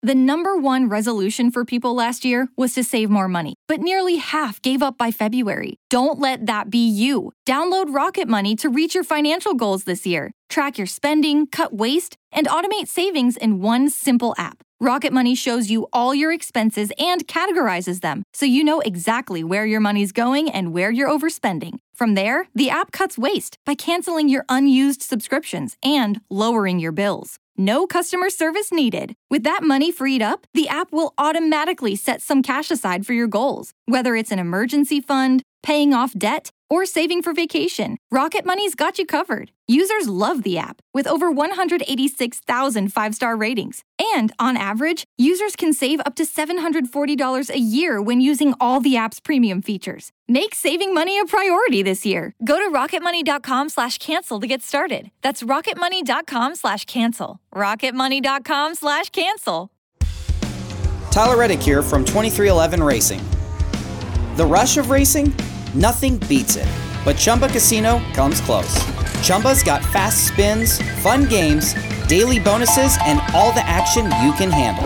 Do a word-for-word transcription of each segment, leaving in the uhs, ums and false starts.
The number one resolution for people last year was to save more money, but nearly half gave up by February. Don't let that be you. Download Rocket Money to reach your financial goals this year. Track your spending, cut waste, and automate savings in one simple app. Rocket Money shows you all your expenses and categorizes them, so you know exactly where your money's going and where you're overspending. From there, the app cuts waste by canceling your unused subscriptions and lowering your bills. No customer service needed. With that money freed up, the app will automatically set some cash aside for your goals, whether it's an emergency fund, paying off debt, or saving for vacation. Rocket Money's got you covered. Users love the app, with over one hundred eighty-six thousand five-star ratings. And on average, users can save up to seven hundred forty dollars a year when using all the app's premium features. Make saving money a priority this year. Go to rocketmoney.com slash cancel to get started. That's rocketmoney.com slash cancel. rocketmoney.com slash cancel. Tyler Reddick here from twenty-three eleven Racing. The rush of racing? Nothing beats it. But Chumba Casino comes close. Chumba's got fast spins, fun games, daily bonuses, and all the action you can handle.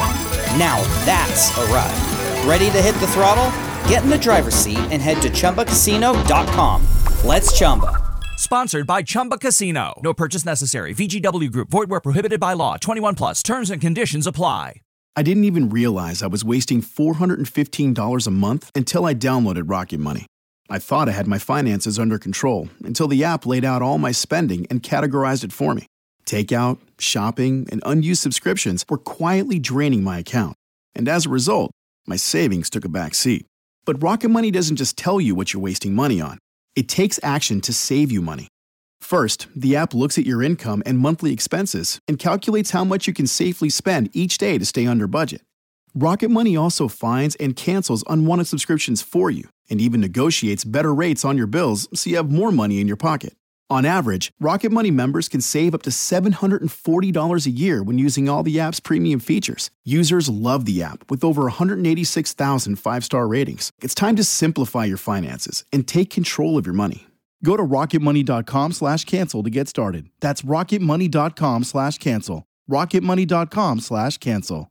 Now that's a ride. Ready to hit the throttle? Get in the driver's seat and head to chumba casino dot com. Let's Chumba. Sponsored by Chumba Casino. No purchase necessary. V G W Group. Void where prohibited by law. twenty-one plus. Terms and conditions apply. I didn't even realize I was wasting four hundred fifteen dollars a month until I downloaded Rocket Money. I thought I had my finances under control until the app laid out all my spending and categorized it for me. Takeout, shopping, and unused subscriptions were quietly draining my account. And as a result, my savings took a back seat. But Rocket Money doesn't just tell you what you're wasting money on. It takes action to save you money. First, the app looks at your income and monthly expenses and calculates how much you can safely spend each day to stay under budget. Rocket Money also finds and cancels unwanted subscriptions for you and even negotiates better rates on your bills so you have more money in your pocket. On average, Rocket Money members can save up to seven hundred forty dollars a year when using all the app's premium features. Users love the app with over one hundred eighty-six thousand five-star ratings. It's time to simplify your finances and take control of your money. Go to rocketmoney.com slash cancel to get started. That's rocketmoney.com slash cancel. rocketmoney.com slash cancel.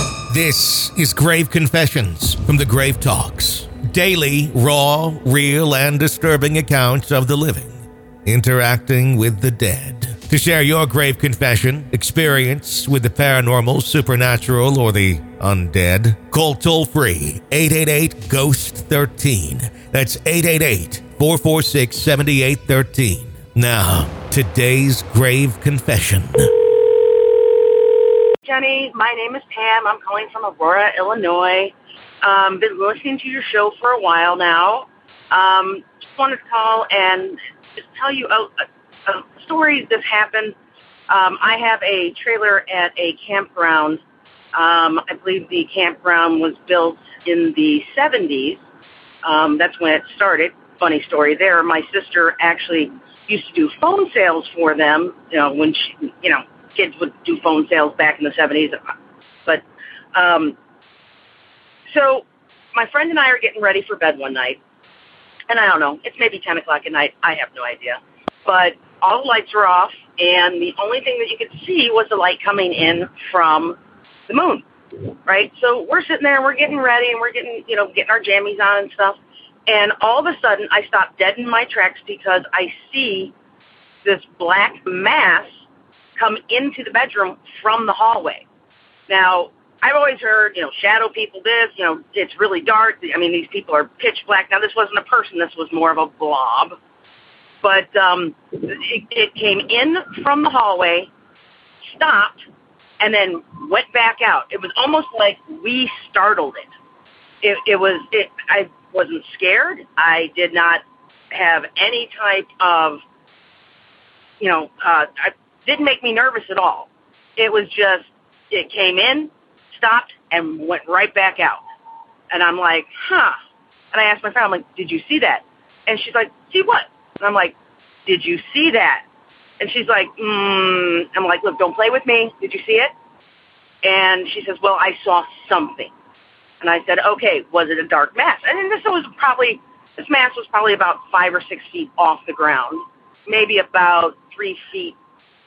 This is Grave Confessions from the Grave Talks. Daily, raw, real, and disturbing accounts of the living interacting with the dead. To share your grave confession, experience with the paranormal, supernatural, or the undead, call toll-free eight eight eight, ghost thirteen. That's eight eight eight, four four six, seven eight one three. Now, today's grave confession. Jenny, my name is Pam. I'm calling from Aurora, Illinois. Um, been listening to your show for a while now. Um, just wanted to call and just tell you a, a, a story that's happened. Um, I have a trailer at a campground. Um, I believe the campground was built in the seventies. Um, that's when it started. Funny story there. My sister actually used to do phone sales for them, you know, when she, you know, kids would do phone sales back in the seventies. But, um, so my friend and I are getting ready for bed one night. And I don't know, it's maybe ten o'clock at night. I have no idea. But all the lights are off, and the only thing that you could see was the light coming in from the moon, right? So we're sitting there, and we're getting ready, and we're getting, you know, getting our jammies on and stuff. And all of a sudden, I stop dead in my tracks because I see this black mass come into the bedroom from the hallway. Now, I've always heard, you know, shadow people this, you know, it's really dark. I mean, these people are pitch black. Now, this wasn't a person. This was more of a blob. But um, it, it came in from the hallway, stopped, and then went back out. It was almost like we startled it. It, it was, it, I wasn't scared. I did not have any type of, you know, uh, it didn't make me nervous at all. It was just, it came in, stopped, and went right back out. And I'm like, huh. And I asked my friend, I'm like, did you see that? And she's like, see what? And I'm like, did you see that? And she's like, mm. I'm like, look, don't play with me. Did you see it? And she says, well, I saw something. And I said, okay, was it a dark mass? And then this was probably, this mass was probably about five or six feet off the ground, maybe about three feet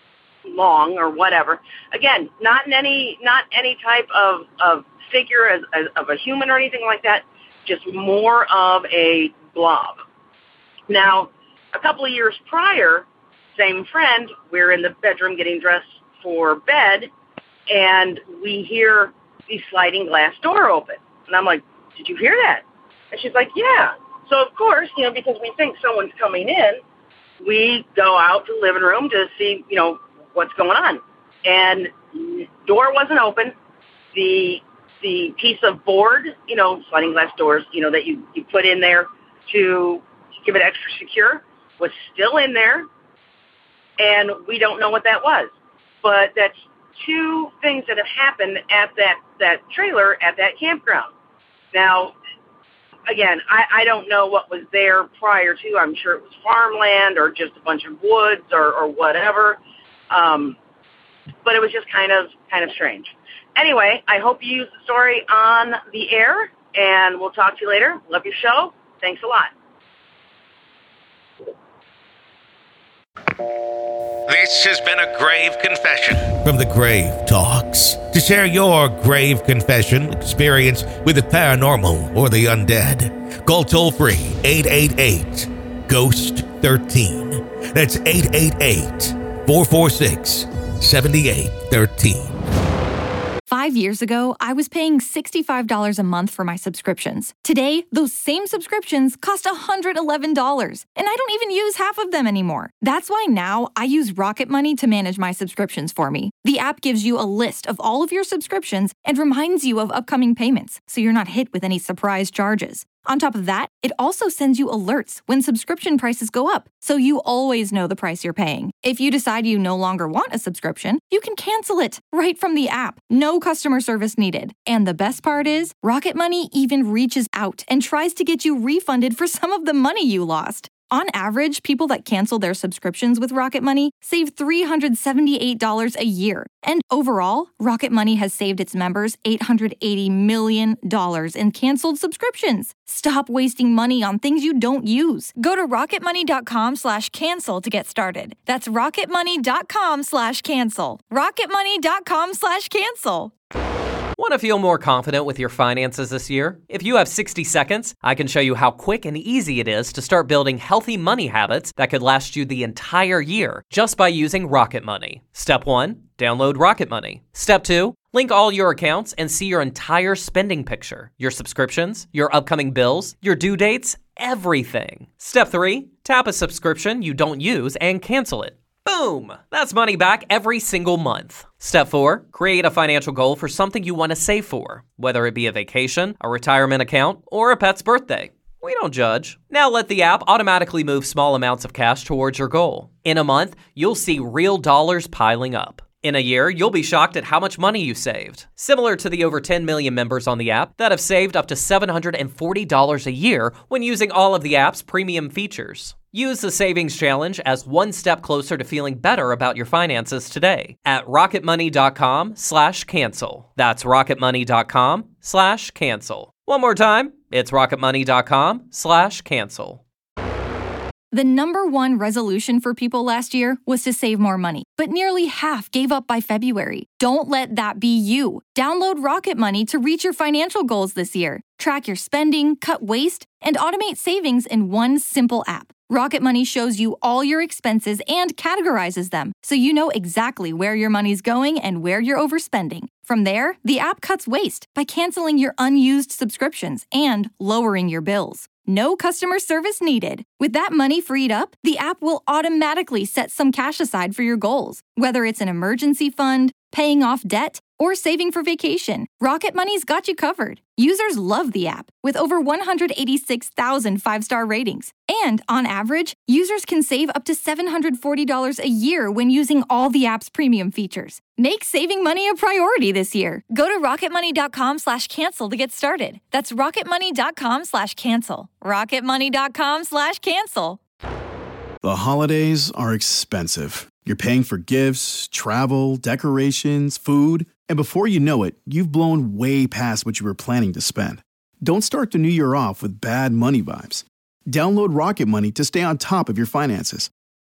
long or whatever. Again, not in any not any type of, of figure as, as of a human or anything like that, just more of a blob. Now, a couple of years prior, same friend, we're in the bedroom getting dressed for bed, and we hear the sliding glass door open. And I'm like, did you hear that? And she's like, yeah. So, of course, you know, because we think someone's coming in, we go out to the living room to see, you know, what's going on. And door wasn't open. The the piece of board, you know, sliding glass doors, you know, that you, you put in there to give it extra secure was still in there. And we don't know what that was. But that's two things that have happened at that, that trailer at that campground. Now, again, I, I don't know what was there prior to. I'm sure it was farmland or just a bunch of woods or, or whatever. Um, but it was just kind of kind of strange. Anyway, I hope you use the story on the air, and we'll talk to you later. Love your show. Thanks a lot. This has been a grave confession from the Grave Talks. To share your grave confession experience with the paranormal or the undead, call toll-free eight eight eight, ghost thirteen. That's eight eight eight, four four six, seven eight one three. Five years ago, I was paying sixty-five dollars a month for my subscriptions. Today, those same subscriptions cost one hundred eleven dollars, and I don't even use half of them anymore. That's why now I use Rocket Money to manage my subscriptions for me. The app gives you a list of all of your subscriptions and reminds you of upcoming payments, so you're not hit with any surprise charges. On top of that, it also sends you alerts when subscription prices go up, so you always know the price you're paying. If you decide you no longer want a subscription, you can cancel it right from the app. No customer service needed. And the best part is, Rocket Money even reaches out and tries to get you refunded for some of the money you lost. On average, people that cancel their subscriptions with Rocket Money save three hundred seventy-eight dollars a year. And overall, Rocket Money has saved its members eight hundred eighty million dollars in canceled subscriptions. Stop wasting money on things you don't use. Go to rocketmoney.com slash cancel to get started. That's rocketmoney.com slash cancel. rocketmoney.com slash cancel. Want to feel more confident with your finances this year? If you have sixty seconds, I can show you how quick and easy it is to start building healthy money habits that could last you the entire year just by using Rocket Money. Step one, download Rocket Money. Step two, link all your accounts and see your entire spending picture, your subscriptions, your upcoming bills, your due dates, everything. Step three, tap a subscription you don't use and cancel it. Boom! That's money back every single month. Step four, create a financial goal for something you want to save for, whether it be a vacation, a retirement account, or a pet's birthday. We don't judge. Now let the app automatically move small amounts of cash towards your goal. In a month, you'll see real dollars piling up. In a year, you'll be shocked at how much money you saved. Similar to the over ten million members on the app that have saved up to seven hundred forty dollars a year when using all of the app's premium features. Use the Savings Challenge as one step closer to feeling better about your finances today at rocketmoney.com slash cancel. That's rocketmoney.com slash cancel. One more time, it's rocketmoney.com slash cancel. The number one resolution for people last year was to save more money, but nearly half gave up by February. Don't let that be you. Download Rocket Money to reach your financial goals this year. Track your spending, cut waste, and automate savings in one simple app. Rocket Money shows you all your expenses and categorizes them, so you know exactly where your money's going and where you're overspending. From there, the app cuts waste by canceling your unused subscriptions and lowering your bills. No customer service needed. With that money freed up, the app will automatically set some cash aside for your goals, whether it's an emergency fund, paying off debt, or saving for vacation. Rocket Money's got you covered. Users love the app, with over one hundred eighty-six thousand five-star ratings. And on average, users can save up to seven hundred forty dollars a year when using all the app's premium features. Make saving money a priority this year. Go to rocketmoney.com slash cancel to get started. That's rocketmoney.com slash cancel. rocketmoney.com slash cancel. The holidays are expensive. You're paying for gifts, travel, decorations, food, and before you know it, you've blown way past what you were planning to spend. Don't start the new year off with bad money vibes. Download Rocket Money to stay on top of your finances.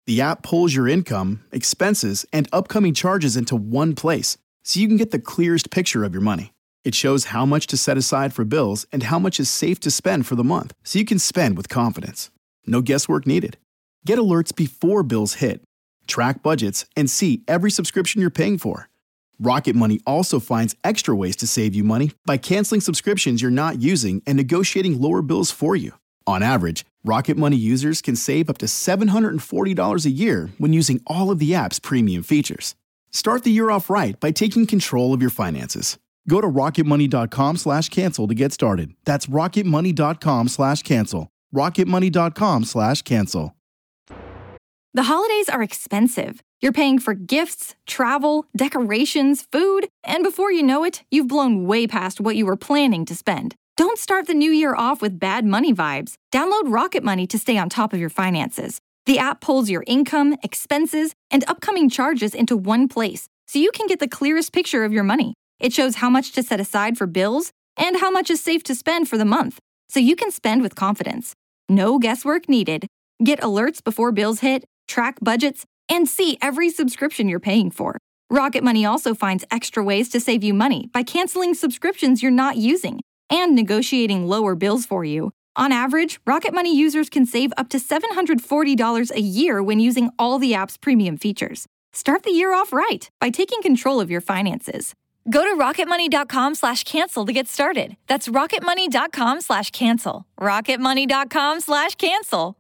The app pulls your income, expenses, and upcoming charges into one place, so you can get the clearest picture of your money. It shows how much to set aside for bills and how much is safe to spend for the month, so you can spend with confidence. No guesswork needed. Get alerts before bills hit, track budgets, and see every subscription you're paying for. Rocket Money also finds extra ways to save you money by canceling subscriptions you're not using and negotiating lower bills for you. On average, Rocket Money users can save up to seven hundred forty dollars a year when using all of the app's premium features. Start the year off right by taking control of your finances. Go to rocketmoney.com slash cancel to get started. That's rocketmoney.com slash cancel. rocketmoney.com slash cancel. The holidays are expensive. You're paying for gifts, travel, decorations, food, and before you know it, you've blown way past what you were planning to spend. Don't start the new year off with bad money vibes. Download Rocket Money to stay on top of your finances. The app pulls your income, expenses, and upcoming charges into one place, so you can get the clearest picture of your money. It shows how much to set aside for bills and how much is safe to spend for the month, so you can spend with confidence. No guesswork needed. Get alerts before bills hit, track budgets, and see every subscription you're paying for. Rocket Money also finds extra ways to save you money by canceling subscriptions you're not using and negotiating lower bills for you. On average, Rocket Money users can save up to seven hundred forty dollars a year when using all the app's premium features. Start the year off right by taking control of your finances. Go to rocketmoney.com slash cancel to get started. That's rocketmoney.com slash cancel. rocketmoney.com slash cancel.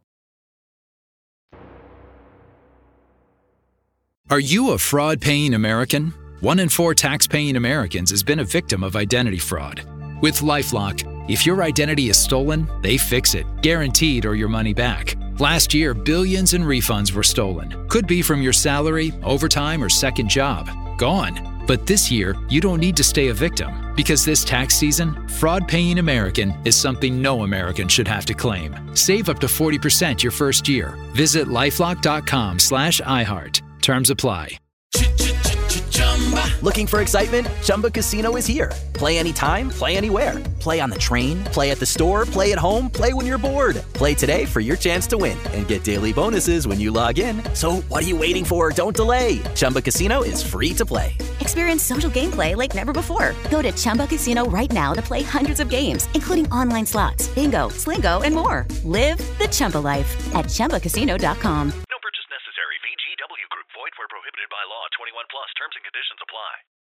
Are you a fraud-paying American? One in four tax-paying Americans has been a victim of identity fraud. With LifeLock, if your identity is stolen, they fix it, guaranteed or your money back. Last year, billions in refunds were stolen. Could be from your salary, overtime, or second job. Gone. But this year, you don't need to stay a victim, because this tax season, fraud-paying American is something no American should have to claim. Save up to forty percent your first year. Visit lifelock.com slash iHeart. Terms apply. Looking for excitement? Chumba Casino is here. Play anytime, play anywhere. Play on the train, play at the store, play at home, play when you're bored. Play today for your chance to win and get daily bonuses when you log in. So what are you waiting for? Don't delay. Chumba Casino is free to play. Experience social gameplay like never before. Go to Chumba Casino right now to play hundreds of games, including online slots, bingo, Slingo, and more. Live the Chumba life at chumba casino dot com.